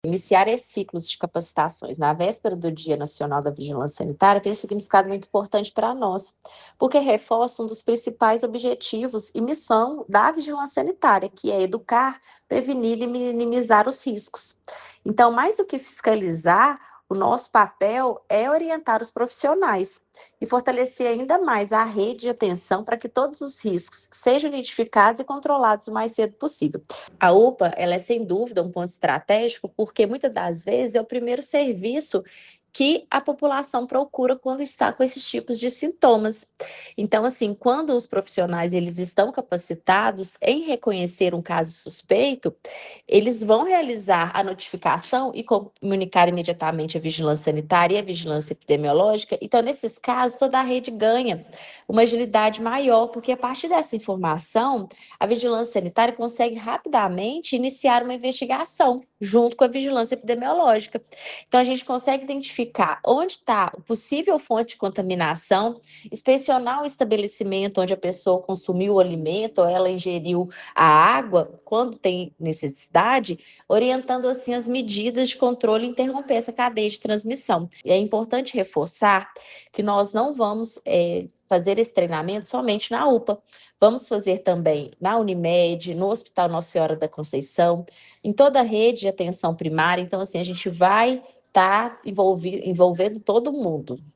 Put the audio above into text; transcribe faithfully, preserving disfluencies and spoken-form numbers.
Iniciar esses ciclos de capacitações na véspera do Dia Nacional da Vigilância Sanitária tem um significado muito importante para nós, porque reforça um dos principais objetivos e missão da vigilância sanitária, que é educar, prevenir e minimizar os riscos. Então, mais do que fiscalizar, o nosso papel é orientar os profissionais e fortalecer ainda mais a rede de atenção para que todos os riscos sejam identificados e controlados o mais cedo possível. A UPA, ela é sem dúvida um ponto estratégico, porque muitas das vezes é o primeiro serviço que a população procura quando está com esses tipos de sintomas. Então, assim, quando os profissionais eles estão capacitados em reconhecer um caso suspeito, eles vão realizar a notificação e comunicar imediatamente a vigilância sanitária e a vigilância epidemiológica. Então, nesses casos, toda a rede ganha uma agilidade maior, porque a partir dessa informação, a vigilância sanitária consegue rapidamente iniciar uma investigação junto com a vigilância epidemiológica. Então, a gente consegue identificar onde está a possível fonte de contaminação, inspecionar o estabelecimento onde a pessoa consumiu o alimento ou ela ingeriu a água, quando tem necessidade, orientando assim as medidas de controle e interromper essa cadeia de transmissão. E é importante reforçar que nós não vamos é, fazer esse treinamento somente na UPA. Vamos fazer também na Unimed, no Hospital Nossa Senhora da Conceição, em toda a rede de atenção primária. Então, assim, a gente vai estar tá envolvendo todo mundo.